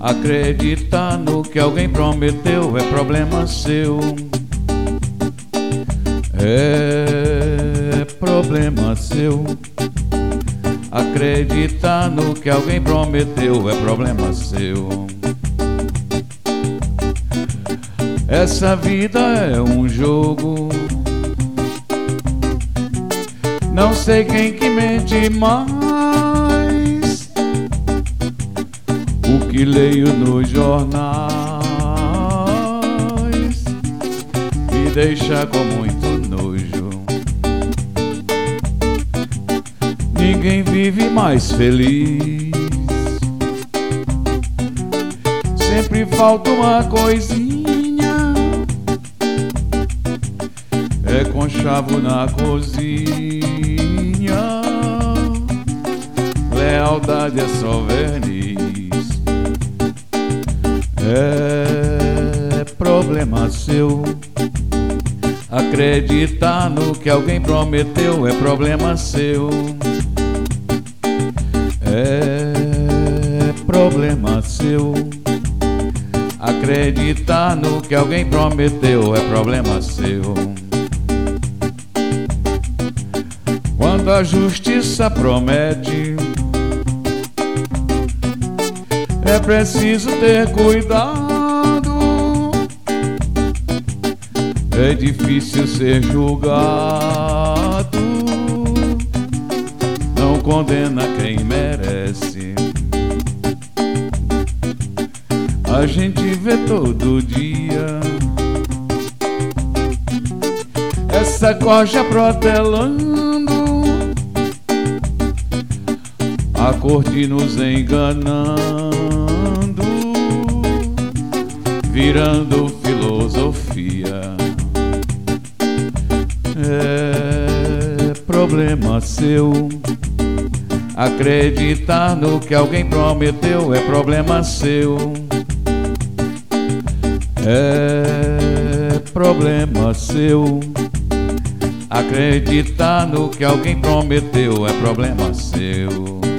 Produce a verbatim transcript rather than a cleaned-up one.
Acreditar no que alguém prometeu é problema seu. É problema seu. Acreditar no que alguém prometeu é problema seu. Essa vida é um jogo, não sei quem que mente mais. O que leio nos jornais me deixa com muito nojo. Ninguém vive mais feliz, sempre falta uma coisinha. É conchavo na cozinha, lealdade é só verniz. É problema seu. Acreditar no que alguém prometeu é problema seu. É problema seu. Acreditar no que alguém prometeu é problema seu. Quando a justiça promete, é preciso ter cuidado. É difícil ser julgado, não condena quem merece. A gente vê todo dia essa corja protelando, a corte nos enganando, virando filosofia. É problema seu. Acreditar no que alguém prometeu é problema seu. É problema seu. Acreditar no que alguém prometeu é problema seu.